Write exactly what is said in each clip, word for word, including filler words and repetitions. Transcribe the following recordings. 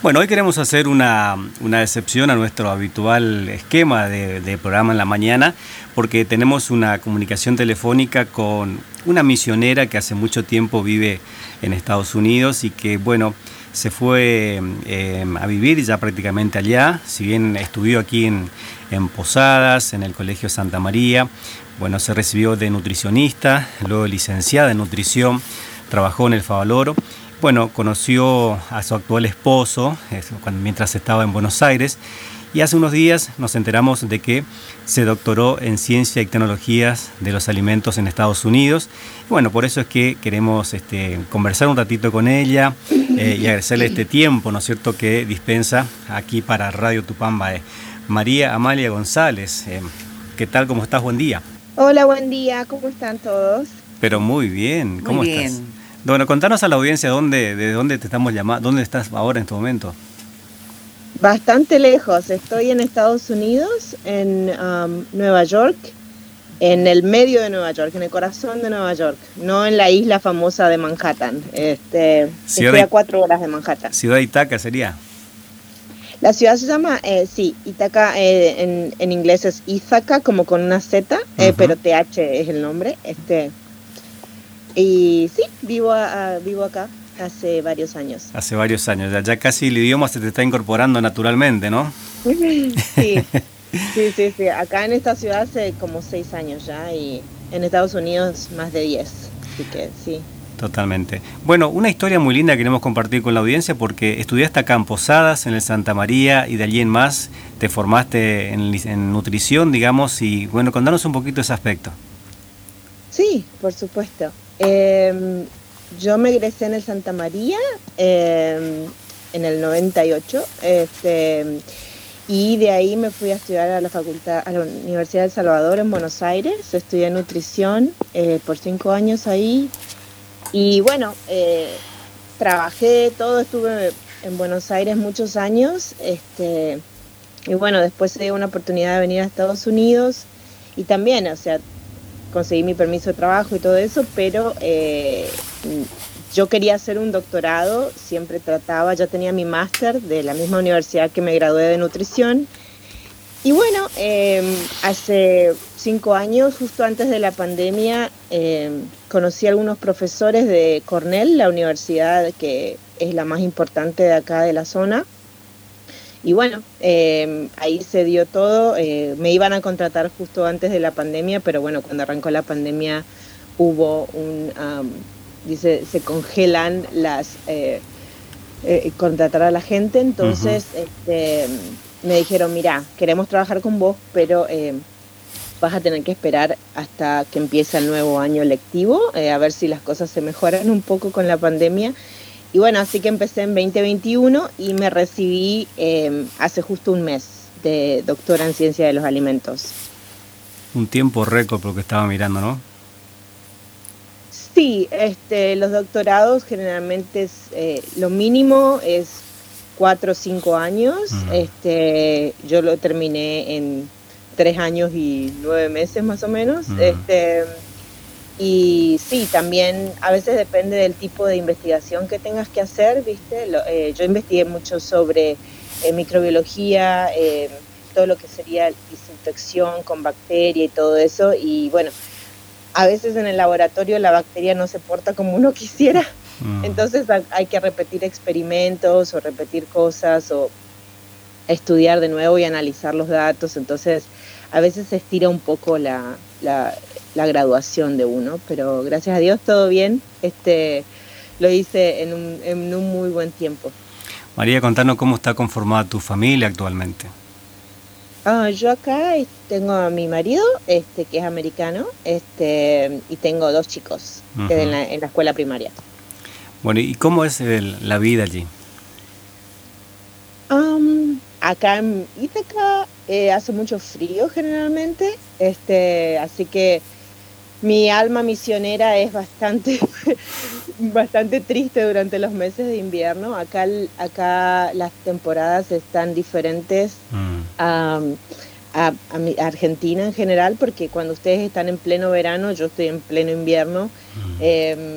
Bueno, hoy queremos hacer una, una excepción a nuestro habitual esquema de, de programa en la mañana, porque tenemos una comunicación telefónica con una misionera que hace mucho tiempo vive en Estados Unidos y que, bueno, se fue eh, a vivir ya prácticamente allá, si bien estudió aquí en, en Posadas, en el Colegio Santa María. Bueno, se recibió de nutricionista, luego licenciada en nutrición, trabajó en el Favaloro. Bueno, conoció a su actual esposo cuando, mientras estaba en Buenos Aires, y hace unos días nos enteramos de que se doctoró en Ciencia y Tecnologías de los Alimentos en Estados Unidos. Bueno, por eso es que queremos este, conversar un ratito con ella eh, y agradecerle este tiempo, ¿no es cierto?, que dispensa aquí para Radio Tupambaé. María Amalia González, eh, ¿qué tal? ¿Cómo estás? Buen día. Hola, buen día. ¿Cómo están todos? Pero muy bien. ¿Cómo muy estás? Bien. Bueno, contanos a la audiencia dónde, de dónde te estamos llamando, dónde estás ahora en este momento. Bastante lejos. Estoy en Estados Unidos, en um, Nueva York, en el medio de Nueva York, en el corazón de Nueva York, no en la isla famosa de Manhattan. Este, Ciudad estoy de, a cuatro horas de Manhattan. Ciudad de Itaca sería. La ciudad se llama, eh, sí, Itaca, eh, en, en inglés es Ithaca, como con una Z, eh, uh-huh. pero T H es el nombre. Este, y sí, vivo, a, vivo acá hace varios años. Hace varios años, ya, ya casi el idioma se te está incorporando naturalmente, ¿no? Sí, sí, sí, sí. Acá en esta ciudad hace como seis años ya y en Estados Unidos más de diez, así que sí. Totalmente. Bueno, una historia muy linda que queremos compartir con la audiencia porque estudiaste acá en Posadas, en el Santa María, y de allí en más te formaste en, en nutrición, digamos, y bueno, contanos un poquito ese aspecto. Sí, por supuesto. Eh, yo me egresé en el Santa María eh, en el noventa y ocho, este, y de ahí me fui a estudiar a la facultad, a la Universidad de El Salvador en Buenos Aires. Estudié nutrición eh, por cinco años ahí. Y bueno, eh, trabajé todo, estuve en Buenos Aires muchos años, este, y bueno, después se dio una oportunidad de venir a Estados Unidos y también, o sea, conseguí mi permiso de trabajo y todo eso, pero eh, yo quería hacer un doctorado, siempre trataba, ya tenía mi máster de la misma universidad que me gradué de nutrición. Y bueno, eh, hace cinco años, justo antes de la pandemia, eh, conocí a algunos profesores de Cornell, la universidad que es la más importante de acá de la zona. Y bueno, eh, ahí se dio todo. Eh, me iban a contratar justo antes de la pandemia, pero bueno, cuando arrancó la pandemia hubo un, um, dice, se congelan las, eh, eh, contratar a la gente, entonces, uh-huh. este... me dijeron, mira, queremos trabajar con vos, pero eh, vas a tener que esperar hasta que empiece el nuevo año lectivo, eh, a ver si las cosas se mejoran un poco con la pandemia. Y bueno, así que empecé en veinte veintiuno y me recibí eh, hace justo un mes de doctora en Ciencia de los Alimentos. Un tiempo récord por lo que estaba mirando, ¿no? Sí, este, los doctorados generalmente es, eh, lo mínimo es cuatro o cinco años. Uh-huh. este, yo lo terminé en tres años y nueve meses más o menos. Uh-huh. este, y sí, también a veces depende del tipo de investigación que tengas que hacer, ¿viste? Lo, eh, yo investigué mucho sobre eh, microbiología, eh, todo lo que sería desinfección con bacteria y todo eso, y bueno, a veces en el laboratorio la bacteria no se porta como uno quisiera. Entonces hay que repetir experimentos o repetir cosas o estudiar de nuevo y analizar los datos. Entonces a veces se estira un poco la, la, la graduación de uno, pero gracias a Dios todo bien. Este, lo hice en un, en un muy buen tiempo. María, contanos cómo está conformada tu familia actualmente. Ah, yo acá tengo a mi marido, este, que es americano, este, y tengo dos chicos uh-huh. en, la, en la escuela primaria. Bueno, ¿y cómo es el, la vida allí? Um, acá en Ítaca eh, hace mucho frío generalmente, este, así que mi alma misionera es bastante, bastante triste durante los meses de invierno. Acá, acá las temporadas están diferentes mm. um, a, a, a Argentina en general, porque cuando ustedes están en pleno verano, yo estoy en pleno invierno. Mm. Eh,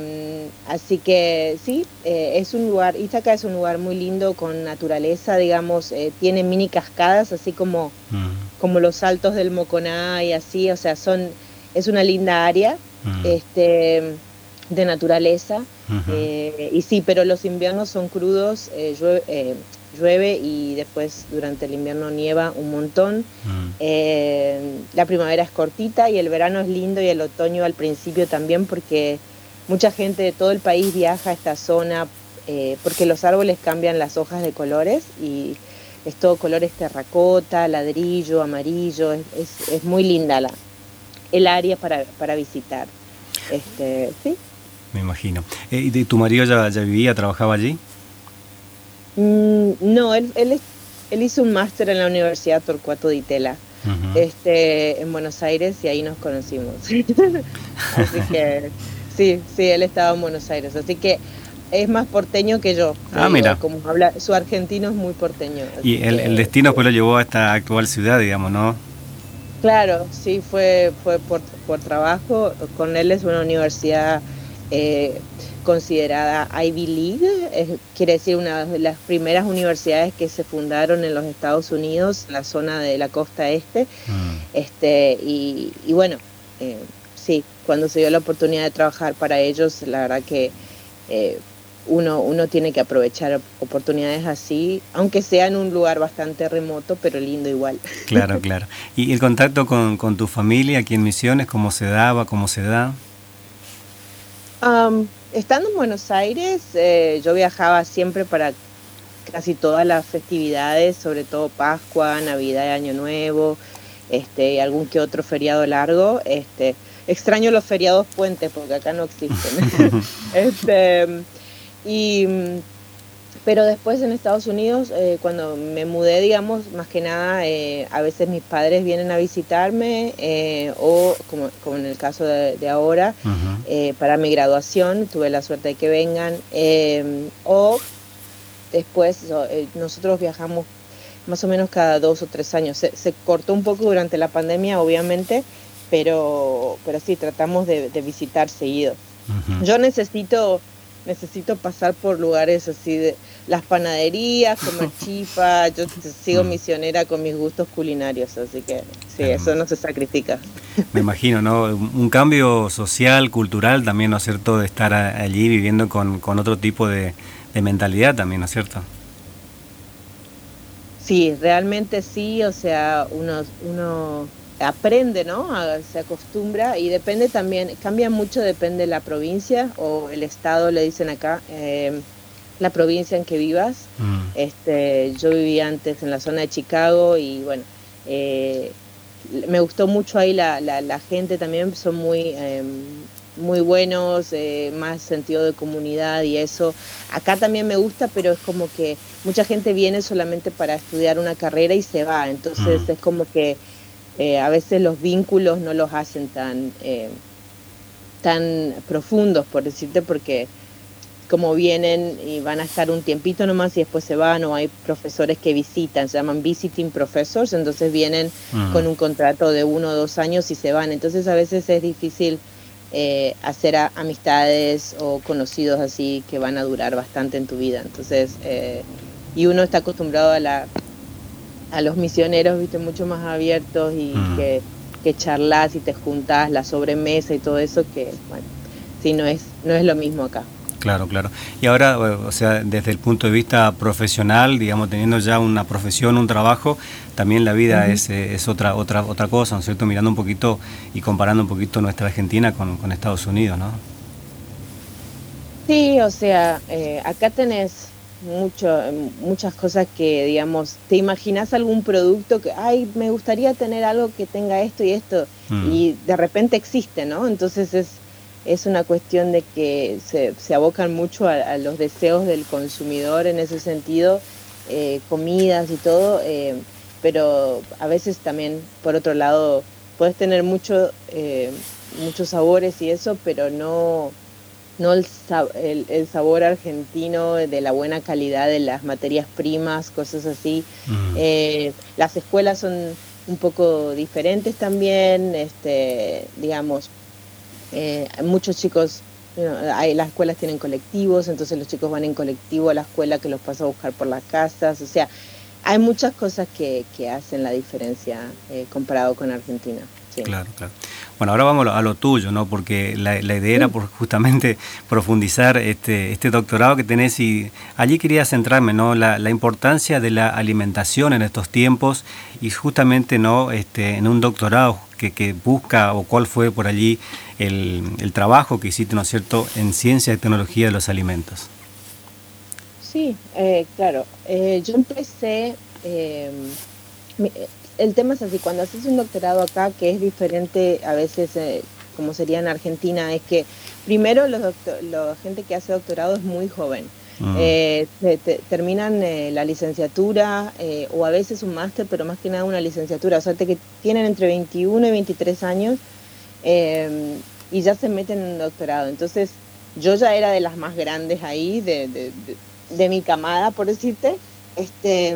así que sí, eh, es un lugar, Ítaca es un lugar muy lindo con naturaleza, digamos, eh, tiene mini cascadas, así como, Mm, como los saltos del Moconá y así, o sea, son, es una linda área, mm, este, de naturaleza, ujú, eh, y sí, pero los inviernos son crudos, eh, llueve, eh, llueve y después durante el invierno nieva un montón. mm. Eh, la primavera es cortita y el verano es lindo y el otoño al principio también porque mucha gente de todo el país viaja a esta zona eh, porque los árboles cambian las hojas de colores y es todo colores terracota, ladrillo, amarillo, es, es, es muy linda la, el área para, para visitar. Este, sí. Me imagino. Eh, ¿y de- tu marido ya, ya vivía, trabajaba allí? Mm, no, él, él, es- él hizo un máster en la Universidad Torcuato Di Tella, Ujú. este, en Buenos Aires y ahí nos conocimos. Así que sí, sí, él estaba en Buenos Aires, así que es más porteño que yo, te Ah, digo, mira. como habla, su argentino es muy porteño, así Y el, el que destino sí. pues lo llevó a esta actual ciudad, digamos, ¿no? Claro, sí, fue, fue por, por trabajo. Con él es una universidad eh, considerada Ivy League, es- quiere decir una de las primeras universidades que se fundaron en los Estados Unidos, en la zona de la costa este. Mm, Este, y, y bueno, eh, sí, cuando se dio la oportunidad de trabajar para ellos, la verdad que eh, uno, uno tiene que aprovechar oportunidades así, aunque sea en un lugar bastante remoto, pero lindo igual. claro, claro. ¿Y el contacto con, con tu familia aquí en Misiones, cómo se daba, cómo se da? Am, estando en Buenos Aires, eh, yo viajaba siempre para casi todas las festividades, sobre todo Pascua, Navidad y Año Nuevo, este, y algún que otro feriado largo. Este, extraño los feriados puentes porque acá no existen. este, y, mm, pero después en Estados Unidos, eh, cuando me mudé, digamos, más que nada, eh, a veces mis padres vienen a visitarme, eh, o como, como en el caso de, de ahora, Ujú. eh, para mi graduación, tuve la suerte de que vengan, eh, o después so- eh, nosotros viajamos más o menos cada dos o tres años. Se, se cortó un poco durante la pandemia, obviamente, pero, pero sí, tratamos de, de visitar seguido. Ujú. Yo necesito, necesito pasar por lugares así de las panaderías, comer chifa, yo t- sigo Mm, misionera con mis gustos culinarios, así que sí, claro, eso no se sacrifica. me imagino, ¿no? Un un cambio social, cultural también, ¿no es cierto? De estar a- allí viviendo con, con otro tipo de, de mentalidad también, ¿no es cierto? Sí, realmente sí, o sea, uno, uno aprende, ¿no? A- se acostumbra y depende también, cambia mucho, depende de la provincia o el estado, le dicen acá, eh, la provincia en que vivas. Mm, Este, yo vivía antes en la zona de Chicago y bueno, eh, me gustó mucho ahí la, la, la gente también, son muy, eh, muy buenos, eh, más sentido de comunidad y eso. Acá también me gusta, pero es como que mucha gente viene solamente para estudiar una carrera y se va, entonces mm, es como que eh, a veces los vínculos no los hacen tan, eh, tan profundos, por decirte, porque como vienen y van a estar un tiempito nomás y después se van, o hay profesores que visitan, se llaman visiting professors, entonces vienen mm. con un contrato de uno o dos años y se van, entonces a veces es difícil eh, hacer a- amistades o conocidos así que van a durar bastante en tu vida, entonces, eh, y uno está acostumbrado a la a los misioneros, viste, mucho más abiertos y Mm, que, que charlas y te juntás, la sobremesa y todo eso, que bueno, sí, no es, no es lo mismo acá. claro, claro. Y ahora, eh, o sea, desde el punto de vista profesional, digamos, teniendo ya una profesión, un trabajo, también la vida Ujú. es, eh, es otra, otra, otra cosa, ¿no es cierto? Mirando un poquito y comparando un poquito nuestra Argentina con, con Estados Unidos, ¿no? Sí, o sea, eh, acá tenés mucho, em, muchas cosas que, digamos, te imaginas algún producto que, ay, me gustaría tener algo que tenga esto y esto, Mm, y de repente existe, ¿no? Entonces es, es una cuestión de que se, se abocan mucho a, a los deseos del consumidor en ese sentido, eh, comidas y todo, eh, pero a veces también, por otro lado, puedes tener mucho, eh, muchos sabores y eso, pero no no el, sa- el, el sabor argentino de la buena calidad de las materias primas, cosas así. mm, Eh, las escuelas son un poco diferentes también, este, digamos, eh, muchos chicos hay, las escuelas tienen colectivos, entonces los chicos van en colectivo a la escuela que los pasa a buscar por las casas, o sea, hay muchas cosas que, que hacen la diferencia eh, comparado con Argentina. Sí. Claro, claro. Bueno, ahora vamos a lo, a lo tuyo, ¿no? Porque la, la idea era por justamente profundizar este, este doctorado que tenés, y allí quería centrarme, ¿no? La, la importancia de la alimentación en estos tiempos, y justamente, ¿no? Este, en un doctorado que, que busca, o cuál fue por allí el, el trabajo que hiciste, ¿no es cierto?, en ciencia y tecnología de los alimentos. Sí, eh, claro. Eh, yo empecé... Eh, mi, el tema es así, cuando haces un doctorado acá, que es diferente a veces eh, como sería en Argentina, es que primero los doctor, la gente que hace doctorado es muy joven. Mm. Eh, te, te, terminan eh, la licenciatura eh, o a veces un máster, pero más que nada una licenciatura. O sea, te, que tienen entre veintiuno y veintitrés años eh, y ya se meten en un doctorado. Entonces, yo ya era de las más grandes ahí, de, de, de, de mi camada, por decirte. Este...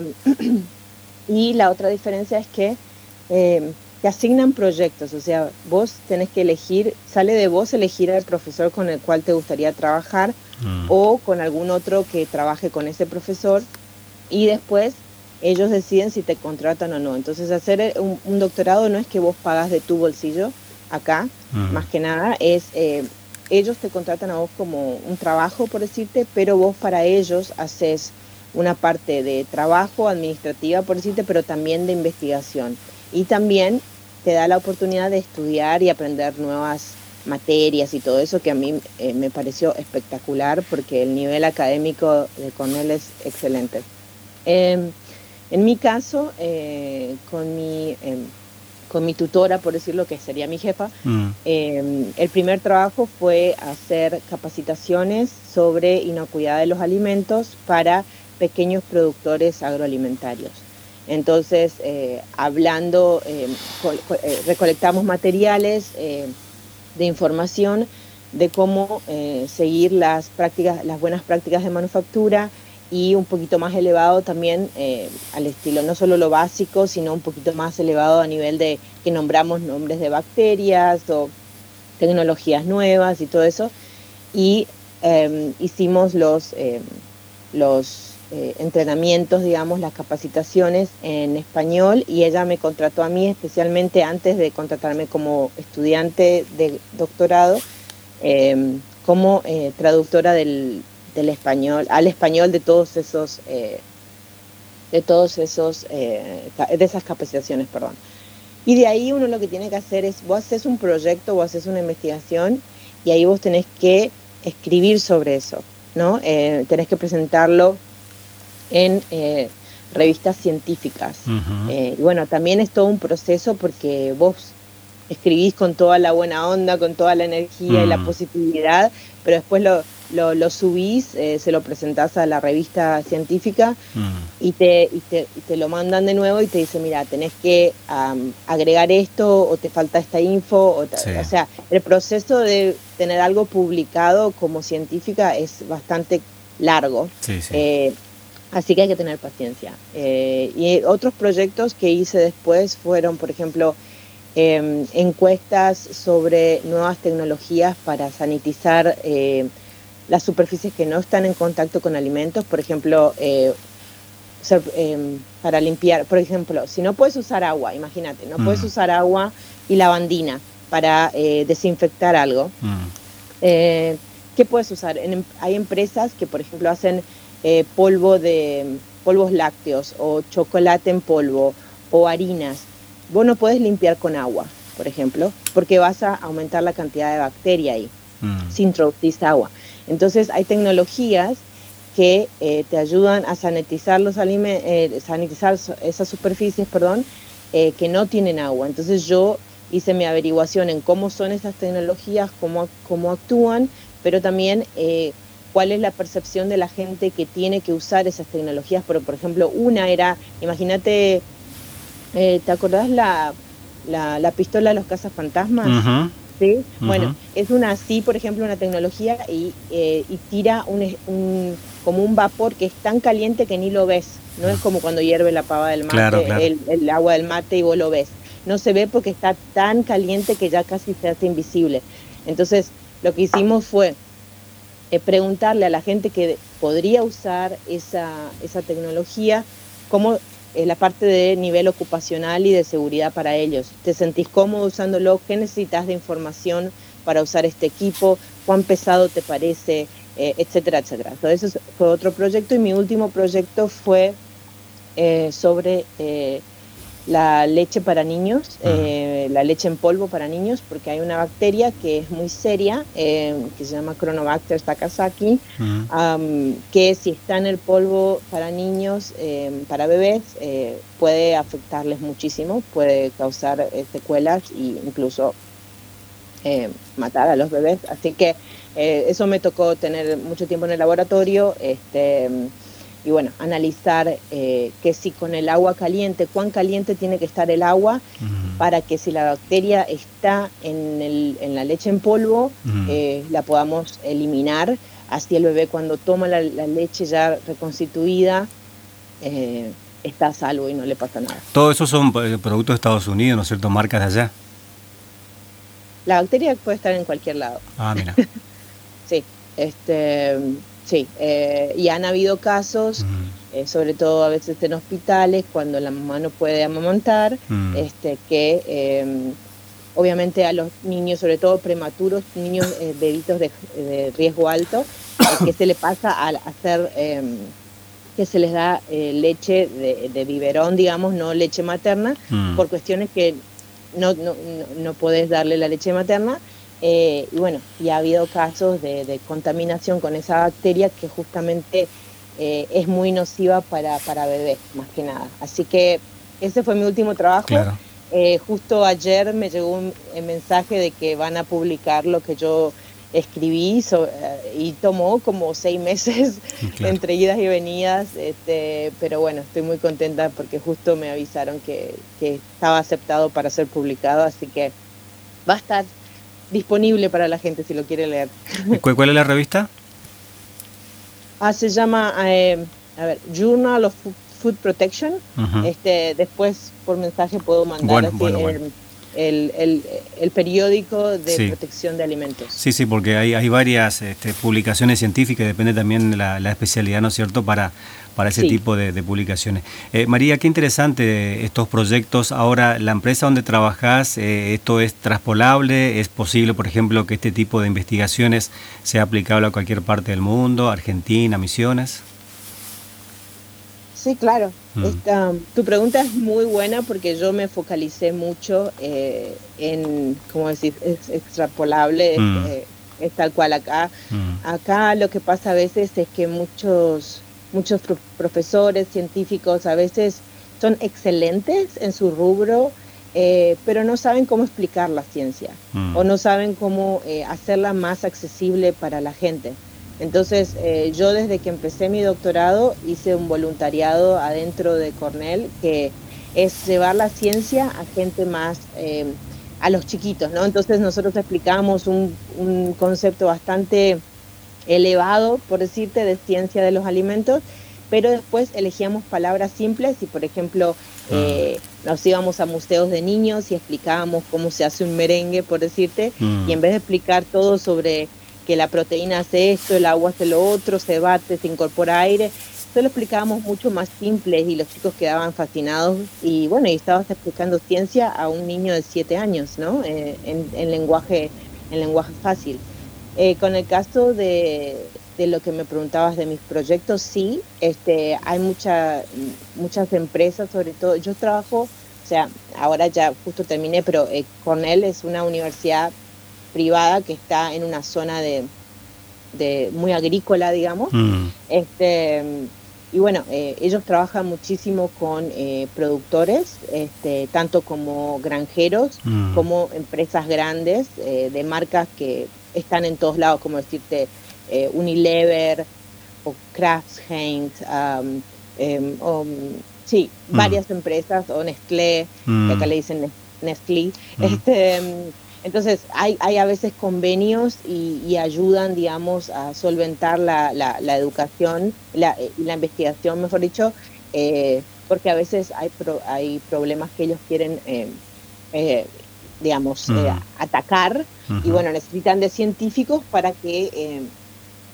Y la otra diferencia es que eh, te asignan proyectos, o sea, vos tenés que elegir, sale de vos elegir al profesor con el cual te gustaría trabajar mm. o con algún otro que trabaje con ese profesor, y después ellos deciden si te contratan o no. Entonces hacer un, un doctorado no es que vos pagas de tu bolsillo acá, mm. más que nada es, eh, ellos te contratan a vos como un trabajo, por decirte, pero vos para ellos haces una parte de trabajo administrativa, por decirte, pero también de investigación. Y también te da la oportunidad de estudiar y aprender nuevas materias y todo eso, que a mí eh, me pareció espectacular, porque el nivel académico de Cornell es excelente. Eh, en mi caso, eh, con mi... Eh, con mi tutora, por decirlo, que sería mi jefa, mm. eh, el primer trabajo fue hacer capacitaciones sobre inocuidad de los alimentos para pequeños productores agroalimentarios. Entonces, eh, hablando, eh, co- eh, recolectamos materiales eh, de información de cómo eh, seguir las prácticas, las buenas prácticas de manufactura, y un poquito más elevado también eh, al estilo, no solo lo básico, sino un poquito más elevado a nivel de que nombramos nombres de bacterias o tecnologías nuevas y todo eso. Y eh, hicimos los, eh, los eh, entrenamientos, digamos, las capacitaciones en español, y ella me contrató a mí especialmente antes de contratarme como estudiante de doctorado, eh, como eh, traductora del del español, al español de todos esos, eh, de todos esos, eh, de esas capacitaciones, perdón. Y de ahí uno lo que tiene que hacer es, vos haces un proyecto, vos haces una investigación, y ahí vos tenés que escribir sobre eso, ¿no? Eh, tenés que presentarlo en eh, revistas científicas. Uh-huh. Eh, y bueno, también es todo un proceso, porque vos escribís con toda la buena onda, con toda la energía mm. y la positividad, pero después lo, lo, lo subís, eh, se lo presentás a la revista científica mm. y, te, y, te, y te lo mandan de nuevo y te dicen, mira, tenés que um, agregar esto, o te falta esta info, o, sí. o sea, el proceso de tener algo publicado como científica es bastante largo. Sí, sí. Eh, así que hay que tener paciencia. Eh, y otros proyectos que hice después fueron, por ejemplo, Eh, encuestas sobre nuevas tecnologías para sanitizar eh, las superficies que no están en contacto con alimentos, por ejemplo, eh, ser, eh, para limpiar, por ejemplo, si no puedes usar agua, imagínate, no mm. puedes usar agua y lavandina para eh, desinfectar algo, mm. eh, ¿qué puedes usar? En, hay empresas que, por ejemplo, hacen eh, polvo de polvos lácteos, o chocolate en polvo, o harinas. Vos no podés limpiar con agua, por ejemplo, porque vas a aumentar la cantidad de bacteria ahí, mm. si introducís agua. Entonces hay tecnologías que eh, te ayudan a sanitizar los alimentos, eh, sanitizar esas superficies, perdón, eh, que no tienen agua. Entonces yo hice mi averiguación en cómo son esas tecnologías, cómo, cómo actúan, pero también eh, cuál es la percepción de la gente que tiene que usar esas tecnologías. Pero, por ejemplo, una era, imagínate... Eh, ¿te acordás la, la, la pistola de los cazafantasmas? Uh-huh. ¿Sí? Uh-huh. Bueno, es una así, por ejemplo, una tecnología, y, eh, y tira un, un, como un vapor que es tan caliente que ni lo ves. No es como cuando hierve la pava del mate, claro, claro. El, el agua del mate, y vos lo ves. No se ve porque está tan caliente que ya casi se hace invisible. Entonces, lo que hicimos fue eh, preguntarle a la gente que podría usar esa, esa tecnología cómo eh, la parte de nivel ocupacional y de seguridad para ellos. ¿Te sentís cómodo usándolo? ¿Qué necesitas de información para usar este equipo? ¿Cuán pesado te parece? Eh, etcétera, etcétera. Entonces, ese fue otro proyecto, y mi último proyecto fue eh, sobre eh, la leche para niños, eh, la leche en polvo para niños, porque hay una bacteria que es muy seria, eh, que se llama Chronobacter takasaki, uh-huh. um, que si está en el polvo para niños, eh, para bebés, eh, puede afectarles muchísimo, puede causar eh, secuelas e incluso eh, matar a los bebés. Así que eh, eso me tocó tener mucho tiempo en el laboratorio, este... y bueno, analizar eh, que si con el agua caliente, cuán caliente tiene que estar el agua uh-huh. para que si la bacteria está en, el, en la leche en polvo, uh-huh. eh, la podamos eliminar. Así el bebé, cuando toma la, la leche ya reconstituida, eh, está a salvo y no le pasa nada. Todo eso son productos de Estados Unidos, ¿no es cierto? Marcas de allá. La bacteria puede estar en cualquier lado. Ah, mira. Sí, este... Sí, eh, y han habido casos, uh-huh. eh, sobre todo a veces en hospitales, cuando la mamá no puede amamantar, uh-huh. este, que eh, obviamente a los niños, sobre todo prematuros, niños eh, bebitos de, de riesgo alto, eh, que se le pasa al hacer, eh, que se les da eh, leche de, de biberón, digamos, no leche materna, uh-huh. por cuestiones que no, no, no, no podés darle la leche materna. Eh, y bueno, y ha habido casos de, de contaminación con esa bacteria que justamente eh, es muy nociva para, para bebés, más que nada. Así que ese fue mi último trabajo. Claro. Eh, justo ayer me llegó un, un mensaje de que van a publicar lo que yo escribí, so, eh, y tomó como seis meses claro. entre idas y venidas, este, pero bueno, estoy muy contenta porque justo me avisaron que, que estaba aceptado para ser publicado, así que va a estar disponible para la gente si lo quiere leer. ¿Cuál es la revista? Ah, se llama eh, a ver, Journal of Food Protection. Uh-huh. Este, después por mensaje puedo mandar bueno, así, bueno, el, bueno. El, el, el periódico de sí. protección de alimentos. Sí, sí, porque hay, hay varias este, publicaciones científicas, depende también de la, la especialidad, ¿no es cierto?, para, para ese sí. tipo de, de publicaciones. Eh, María, qué interesante estos proyectos. Ahora, la empresa donde trabajás, eh, ¿esto es traspolable? ¿Es posible, por ejemplo, que este tipo de investigaciones sea aplicable a cualquier parte del mundo, Argentina, Misiones? Sí, claro. Mm. Esta, tu pregunta es muy buena porque yo me focalicé mucho eh, en, ¿cómo decir? Es extrapolable, mm. es, es tal cual acá. Mm. Acá lo que pasa a veces es que muchos, muchos pro- profesores científicos a veces son excelentes en su rubro, eh, pero no saben cómo explicar la ciencia mm. o no saben cómo eh, hacerla más accesible para la gente. Entonces, eh, yo desde que empecé mi doctorado hice un voluntariado adentro de Cornell, que es llevar la ciencia a gente más, eh, a los chiquitos, ¿no? Entonces nosotros explicamos un, un concepto bastante elevado, por decirte, de ciencia de los alimentos, pero después elegíamos palabras simples y, por ejemplo, eh, nos íbamos a museos de niños y explicábamos cómo se hace un merengue, por decirte, mm. y en vez de explicar todo sobre que la proteína hace esto, el agua hace lo otro, se bate, se incorpora aire, solo explicábamos mucho más simples y los chicos quedaban fascinados y bueno, y estabas explicando ciencia a un niño de siete años, ¿no? Eh, en, en lenguaje, en lenguaje fácil. Eh, con el caso de, de lo que me preguntabas de mis proyectos, sí, este, hay mucha, muchas empresas, sobre todo, yo trabajo, o sea, ahora ya justo terminé, pero eh, Cornell es una universidad privada que está en una zona de, de muy agrícola, digamos. Mm. Este, y bueno, eh, ellos trabajan muchísimo con eh, productores, este, tanto como granjeros, mm. como empresas grandes eh, de marcas que están en todos lados, como decirte eh, Unilever o Kraft Heinz, um, eh, um, sí, mm. varias empresas, o Nestlé, mm. que acá le dicen Nestlé. Mm. Este, Entonces, hay, hay a veces convenios y, y ayudan, digamos, a solventar la, la, la educación, la, la investigación, mejor dicho, eh, porque a veces hay, pro, hay problemas que ellos quieren, eh, eh, digamos, uh-huh. eh, atacar, uh-huh. y bueno, necesitan de científicos para que eh,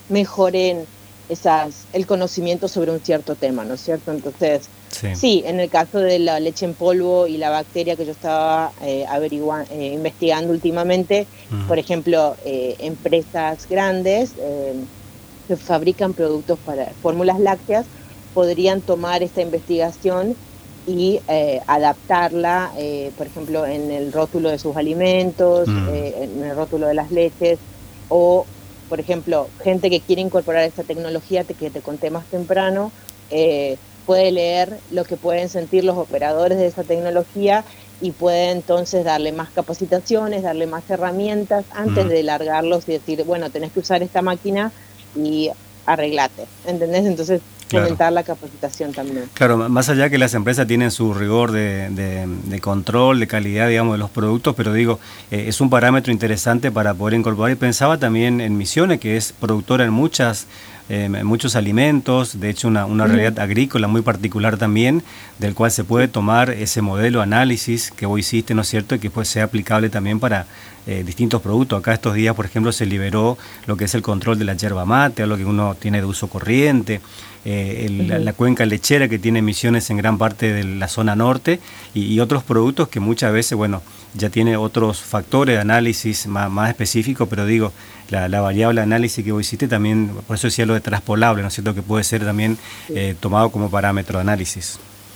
mejoren esas, el conocimiento sobre un cierto tema, ¿no es cierto? Entonces, sí, sí en el caso de la leche en polvo y la bacteria que yo estaba eh, averiguando, eh, investigando últimamente, uh-huh. por ejemplo, eh, empresas grandes eh, que fabrican productos para fórmulas lácteas podrían tomar esta investigación y eh, adaptarla, eh, por ejemplo, en el rótulo de sus alimentos, uh-huh. eh, en el rótulo de las leches, o por ejemplo, gente que quiere incorporar esta tecnología que te conté más temprano, eh, puede leer lo que pueden sentir los operadores de esa tecnología y puede entonces darle más capacitaciones, darle más herramientas antes mm. de largarlos y decir, bueno, tenés que usar esta máquina y arreglate, ¿entendés? Entonces, claro. Fomentar la capacitación también. Claro, más allá que las empresas tienen su rigor de, de, de control, de calidad, digamos, de los productos, pero digo, eh, es un parámetro interesante para poder incorporar. Y pensaba también en Misiones, que es productora en muchas eh, muchos alimentos, de hecho una, una uh-huh. realidad agrícola muy particular también, del cual se puede tomar ese modelo análisis que vos hiciste, ¿no es cierto?, y que pues sea aplicable también para eh, distintos productos. Acá estos días, por ejemplo, se liberó lo que es el control de la yerba mate, algo que uno tiene de uso corriente. Eh, el, uh-huh. la, la cuenca lechera que tiene emisiones en gran parte de la zona norte y, y otros productos que muchas veces, bueno, ya tiene otros factores de análisis más, más específicos, pero digo, la, la variable análisis que vos hiciste también, por eso decía lo de traspolable, ¿no es cierto?, que puede ser también sí. eh, tomado como parámetro de análisis.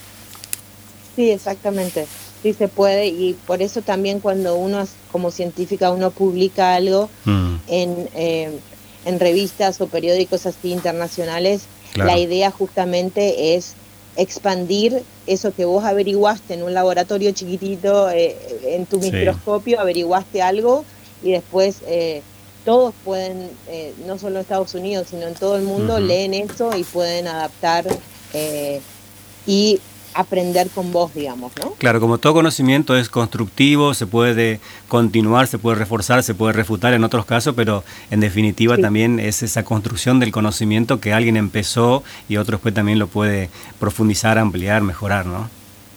Sí, exactamente, sí se puede, y por eso también cuando uno, como científica, uno publica algo mm. en, eh, en revistas o periódicos así internacionales, claro. La idea justamente es expandir eso que vos averiguaste en un laboratorio chiquitito, eh, en tu sí. microscopio, averiguaste algo y después eh, todos pueden, eh, no solo en Estados Unidos, sino en todo el mundo, uh-huh. leen eso y pueden adaptar eh, y aprender con vos, digamos, ¿no? Claro, como todo conocimiento es constructivo, se puede continuar, se puede reforzar, se puede refutar en otros casos, pero en definitiva sí. también es esa construcción del conocimiento que alguien empezó y otro después también lo puede profundizar, ampliar, mejorar, ¿no?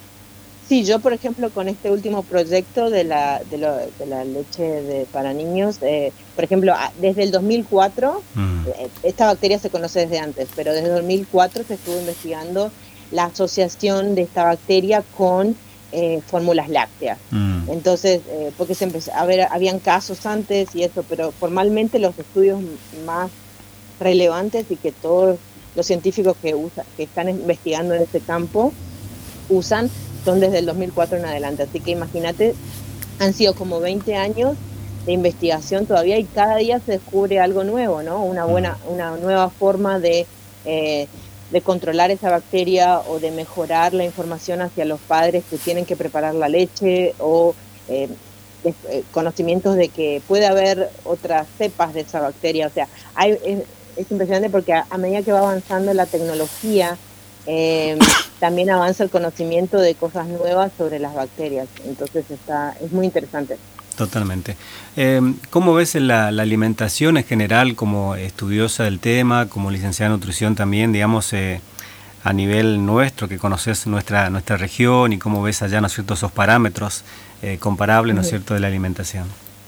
Sí, yo por ejemplo con este último proyecto de la, de, lo, de la leche de, para niños, eh, por ejemplo, desde el dos mil cuatro, mm. eh, esta bacteria se conoce desde antes, pero desde el dos mil cuatro se estuvo investigando la asociación de esta bacteria con eh, fórmulas lácteas. Mm. Entonces, eh, porque se empezó a ver, habían casos antes y eso, pero formalmente los estudios más relevantes y que todos los científicos que, usa, que están investigando en este campo usan son desde el dos mil cuatro en adelante. Así que imagínate, han sido como veinte años de investigación todavía y cada día se descubre algo nuevo, ¿no? Una buena, una nueva forma de... Eh, de controlar esa bacteria o de mejorar la información hacia los padres que tienen que preparar la leche o eh, de, eh, conocimientos de que puede haber otras cepas de esa bacteria. O sea, hay, es, es impresionante porque a, a medida que va avanzando la tecnología, eh, también avanza el conocimiento de cosas nuevas sobre las bacterias. Entonces está es muy interesante. Totalmente. Eh, ¿Cómo ves la, la alimentación en general como estudiosa del tema, como licenciada en nutrición también, digamos, eh, a nivel nuestro, que conoces nuestra nuestra región y cómo ves allá, ¿no es cierto?, esos parámetros eh, comparables, ¿no es cierto?, de la alimentación?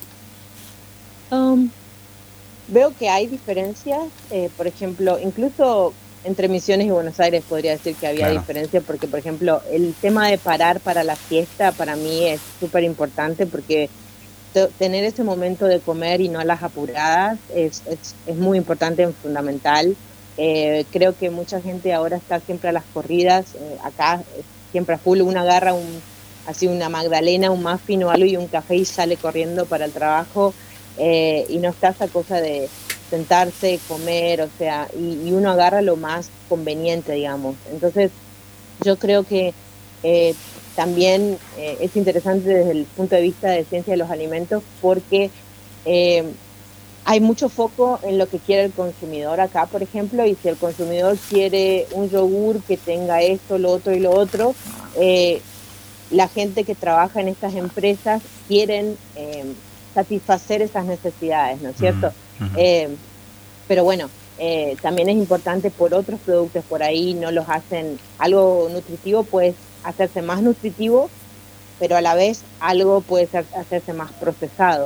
Um, veo que hay diferencias, eh, por ejemplo, incluso entre Misiones y Buenos Aires podría decir que había claro. diferencia, porque, por ejemplo, el tema de parar para la siesta para mí es súper importante porque tener ese momento de comer y no a las apuradas es, es, es muy importante, es fundamental. Eh, creo que mucha gente ahora está siempre a las corridas, eh, acá siempre a full, una agarra un, así una magdalena, un muffin o algo y un café y sale corriendo para el trabajo, eh, y no está esa cosa de sentarse, comer, o sea, y, y uno agarra lo más conveniente, digamos. Entonces yo creo que eh, también eh, es interesante desde el punto de vista de ciencia de los alimentos porque eh, hay mucho foco en lo que quiere el consumidor acá, por ejemplo, y si el consumidor quiere un yogur que tenga esto, lo otro y lo otro, eh, la gente que trabaja en estas empresas quieren eh, satisfacer esas necesidades, ¿no es cierto? Uh-huh. Eh, pero bueno, eh, también es importante por otros productos por ahí, no los hacen algo nutritivo, pues hacerse más nutritivo, pero a la vez algo puede ser, hacerse más procesado.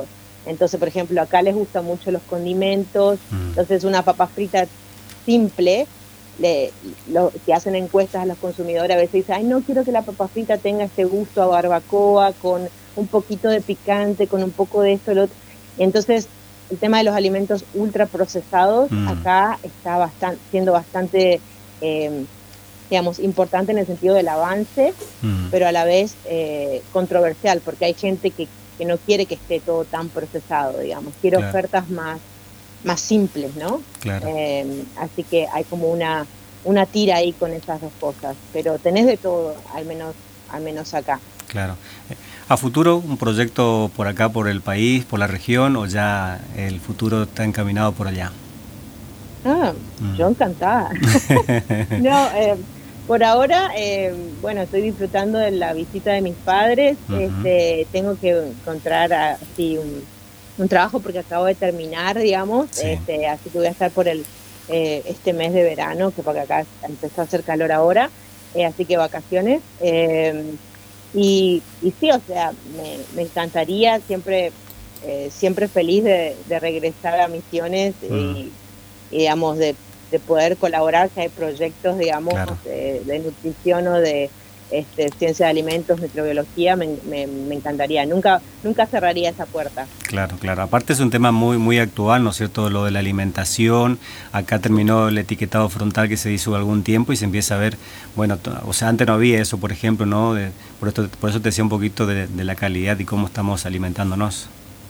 Entonces, por ejemplo, acá les gustan mucho los condimentos, Mm. entonces una papa frita simple, le, lo, si hacen encuestas a los consumidores, a veces dicen, ay, no quiero que la papa frita tenga este gusto a barbacoa, con un poquito de picante, con un poco de esto, lo otro. Entonces, el tema de los alimentos ultraprocesados Mm. acá está bastante, siendo bastante, eh, digamos, importante en el sentido del avance, Mm. pero a la vez eh, controversial, porque hay gente que, que no quiere que esté todo tan procesado, digamos, quiere Claro. ofertas más, más simples, ¿no? Claro. Eh, así que hay como una, una tira ahí con esas dos cosas, pero tenés de todo, al menos, al menos acá. Claro. ¿A futuro un proyecto por acá, por el país, por la región, o ya el futuro está encaminado por allá? Ah, Mm. yo encantada. No, eh, por ahora, eh, bueno, estoy disfrutando de la visita de mis padres. Ujú. Este, tengo que encontrar así un, un trabajo porque acabo de terminar, digamos. Sí. Este, así que voy a estar por el eh, este mes de verano, que porque acá empezó a hacer calor ahora, eh, así que vacaciones. Eh, y, y sí, o sea, me, me encantaría, siempre, eh, siempre feliz de, de regresar a Misiones Mm. y, y, digamos, de, de poder colaborar, si hay proyectos, digamos, Claro. de, de nutrición o de este, ciencia de alimentos, microbiología, me, me, me encantaría. Nunca, nunca cerraría esa puerta. Claro, claro. Aparte es un tema muy muy actual, ¿no es cierto? Lo de la alimentación. Acá terminó el etiquetado frontal que se hizo algún tiempo y se empieza a ver, bueno, to- o sea, antes no había eso, por ejemplo, ¿no? De- por, esto, por eso te decía un poquito de, de la calidad y cómo estamos alimentándonos.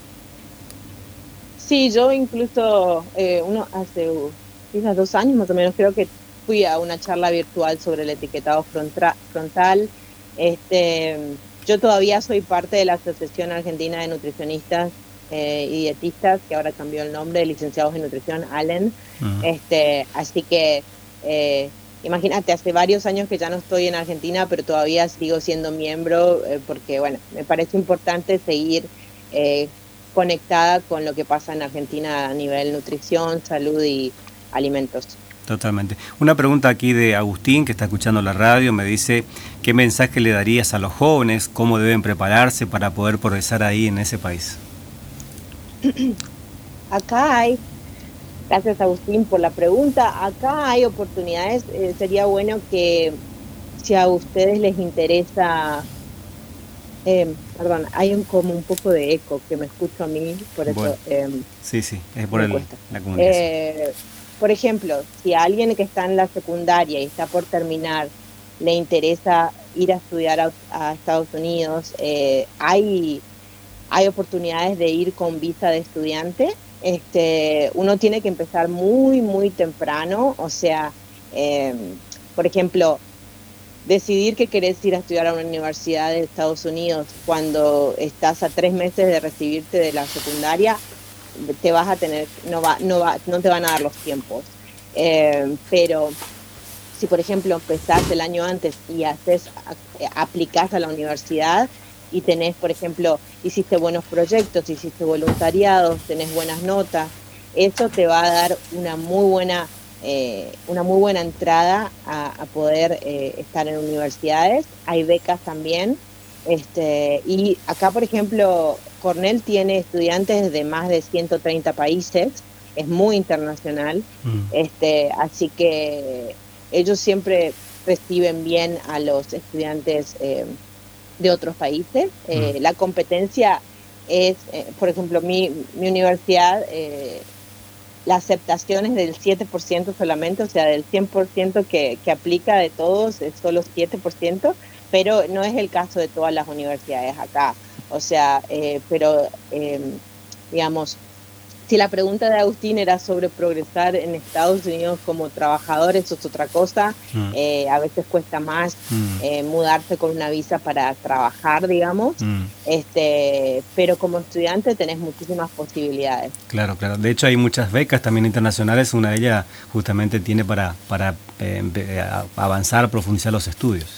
Sí, yo incluso, eh, uno hace uh, quizás dos años más o menos, creo que fui a una charla virtual sobre el etiquetado frontra- frontal. Este, yo todavía soy parte de la Asociación Argentina de Nutricionistas eh, y Dietistas, que ahora cambió el nombre, de Licenciados en Nutrición, ALEN. Mm. Este, así que, eh, imagínate, hace varios años que ya no estoy en Argentina, pero todavía sigo siendo miembro, eh, porque, bueno, me parece importante seguir eh, conectada con lo que pasa en Argentina a nivel nutrición, salud y alimentos. Totalmente. Una pregunta aquí de Agustín, que está escuchando la radio, me dice, ¿qué mensaje le darías a los jóvenes? ¿Cómo deben prepararse para poder progresar ahí en ese país? Acá hay, gracias Agustín por la pregunta, acá hay oportunidades. Eh, sería bueno que si a ustedes les interesa, eh, perdón, hay un, como un poco de eco que me escucho a mí, por eso Bueno, eh, sí, sí, es por me el, cuesta. la comunicación. Eh, por ejemplo, si a alguien que está en la secundaria y está por terminar le interesa ir a estudiar a, a Estados Unidos, eh, hay, hay oportunidades de ir con visa de estudiante. Este, uno tiene que empezar muy, muy temprano, o sea, eh, por ejemplo, decidir que querés ir a estudiar a una universidad de Estados Unidos cuando estás a tres meses de recibirte de la secundaria, te vas a tener, no va, no va, no te van a dar los tiempos. Eh, pero si por ejemplo empezás el año antes y haces, aplicás a la universidad y tenés, por ejemplo, hiciste buenos proyectos, hiciste voluntariados, tenés buenas notas, eso te va a dar una muy buena, eh, una muy buena entrada a, a poder eh, estar en universidades. Hay becas también. Este, y acá, por ejemplo, Cornell tiene estudiantes de más de ciento treinta países, es muy internacional, Mm. este, así que ellos siempre reciben bien a los estudiantes eh, de otros países. Eh, Mm. la competencia es, eh, por ejemplo, mi, mi universidad, eh, la aceptación es del siete por ciento solamente, o sea, del cien por ciento que, que aplica de todos es solo siete por ciento, pero no es el caso de todas las universidades acá. O sea, eh, pero eh, digamos, si la pregunta de Agustín era sobre progresar en Estados Unidos como trabajador, eso es otra cosa. Mm. Eh, a veces cuesta más Mm. eh, mudarse con una visa para trabajar, digamos. Mm. Este, pero como estudiante tenés muchísimas posibilidades. Claro, claro. De hecho hay muchas becas también internacionales, una de ellas justamente tiene para, para eh, empe- a- avanzar, profundizar los estudios.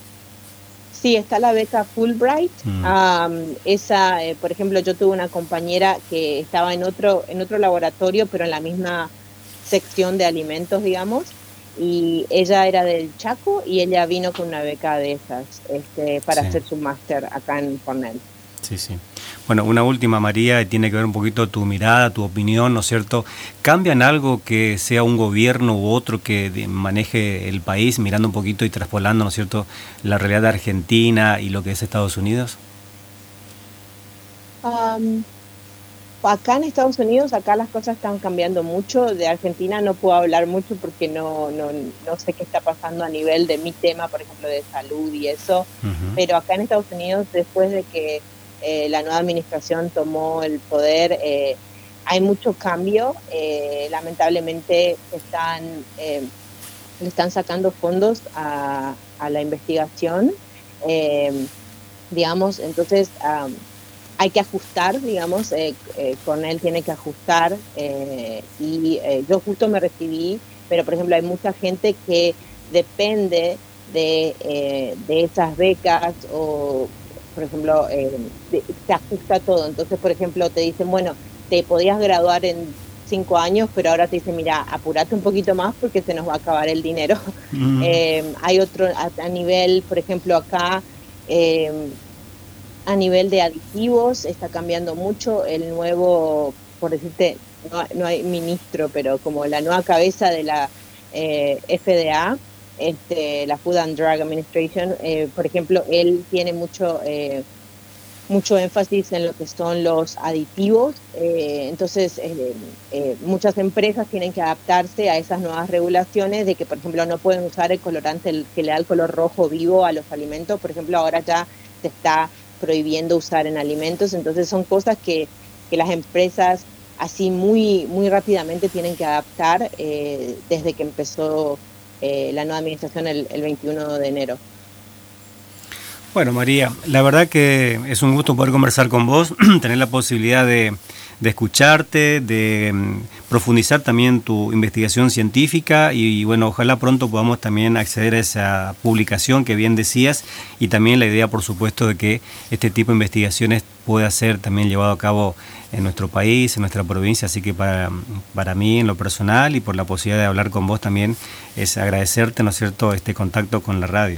Sí, está la beca Fulbright. Mm. Um, esa, eh, por ejemplo, yo tuve una compañera que estaba en otro, en otro laboratorio, pero en la misma sección de alimentos, digamos, y ella era del Chaco y ella vino con una beca de esas este, para Sí. hacer su máster acá en Cornell. Sí, sí. Bueno, una última, María, tiene que ver un poquito tu mirada, tu opinión, ¿no es cierto? ¿Cambian algo que sea un gobierno u otro que de, maneje el país, mirando un poquito y traspolando, ¿no es cierto?, la realidad de Argentina y lo que es Estados Unidos? Um, acá en Estados Unidos, acá las cosas están cambiando mucho. De Argentina no puedo hablar mucho porque no, no, no sé qué está pasando a nivel de mi tema, por ejemplo, de salud y eso. Uh-huh. Pero acá en Estados Unidos, después de que eh, la nueva administración tomó el poder, eh, hay mucho cambio. Eh, lamentablemente están, eh, le están sacando fondos a, a la investigación, eh, digamos, entonces... Um, hay que ajustar, digamos, eh, eh, Cornell tiene que ajustar eh, y eh, yo justo me recibí, pero por ejemplo hay mucha gente que depende de, eh, de esas becas o, por ejemplo, eh, de, se ajusta todo. Entonces, por ejemplo, te dicen, bueno, te podías graduar en cinco años, pero ahora te dicen, mira, apurate un poquito más porque se nos va a acabar el dinero. Mm. Eh, hay otro, a, a nivel, por ejemplo, acá... Eh, A nivel de aditivos está cambiando mucho. El nuevo, por decirte, no, no hay ministro, pero como la nueva cabeza de la eh, F D A, este, la Food and Drug Administration, eh, por ejemplo, él tiene mucho eh, mucho énfasis en lo que son los aditivos. Eh, entonces, eh, eh, muchas empresas tienen que adaptarse a esas nuevas regulaciones de que, por ejemplo, no pueden usar el colorante el, que le da el color rojo vivo a los alimentos. Por ejemplo, ahora ya se está prohibiendo usar en alimentos. Entonces son cosas que, que las empresas así muy, muy rápidamente tienen que adaptar eh, desde que empezó eh, la nueva administración el, el veintiuno de enero. Bueno, María, la verdad que es un gusto poder conversar con vos, tener la posibilidad de, de escucharte, de um, profundizar también tu investigación científica y, y bueno, ojalá pronto podamos también acceder a esa publicación que bien decías y también la idea, por supuesto, de que este tipo de investigaciones pueda ser también llevado a cabo en nuestro país, en nuestra provincia, así que para, para mí en lo personal y por la posibilidad de hablar con vos también es agradecerte, ¿no es cierto?, este contacto con la radio.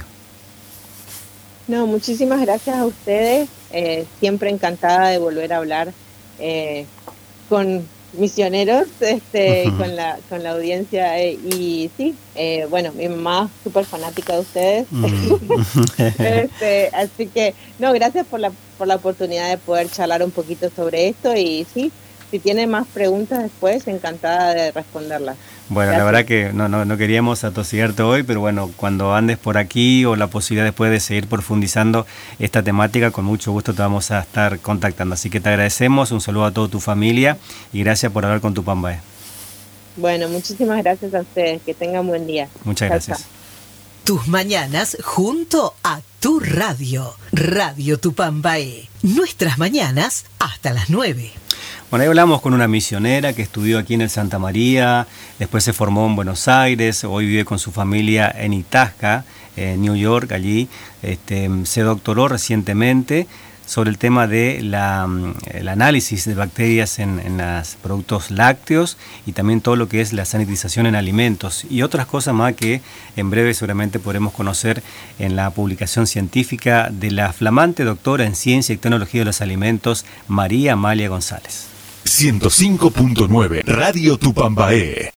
No, muchísimas gracias a ustedes, eh, siempre encantada de volver a hablar eh, con misioneros, este, uh-huh. con la con la audiencia eh, y sí, eh, bueno, mi mamá es súper fanática de ustedes, uh-huh. este, así que no, gracias por la por la oportunidad de poder charlar un poquito sobre esto y sí, si tienen más preguntas después, encantada de responderlas. Bueno, gracias. La verdad que no, no, no queríamos atosigarte hoy, pero bueno, cuando andes por aquí o la posibilidad después de seguir profundizando esta temática, con mucho gusto te vamos a estar contactando. Así que te agradecemos, un saludo a toda tu familia y gracias por hablar con Tupambaé. Bueno, muchísimas gracias a ustedes, que tengan buen día. Muchas gracias. Chao, chao. Tus mañanas junto a tu radio, Radio Tupambaé. Nuestras mañanas hasta las nueve. Bueno, ahí hablamos con una misionera que estudió aquí en el Santa María, después se formó en Buenos Aires, hoy vive con su familia en Itasca, en New York, allí. Este, se doctoró recientemente sobre el tema de la, el análisis de bacterias en, en los productos lácteos y también todo lo que es la sanitización en alimentos y otras cosas más que en breve seguramente podremos conocer en la publicación científica de la flamante doctora en Ciencia y Tecnología de los Alimentos, María Amalia González. ciento cinco punto nueve Radio Tupambaé.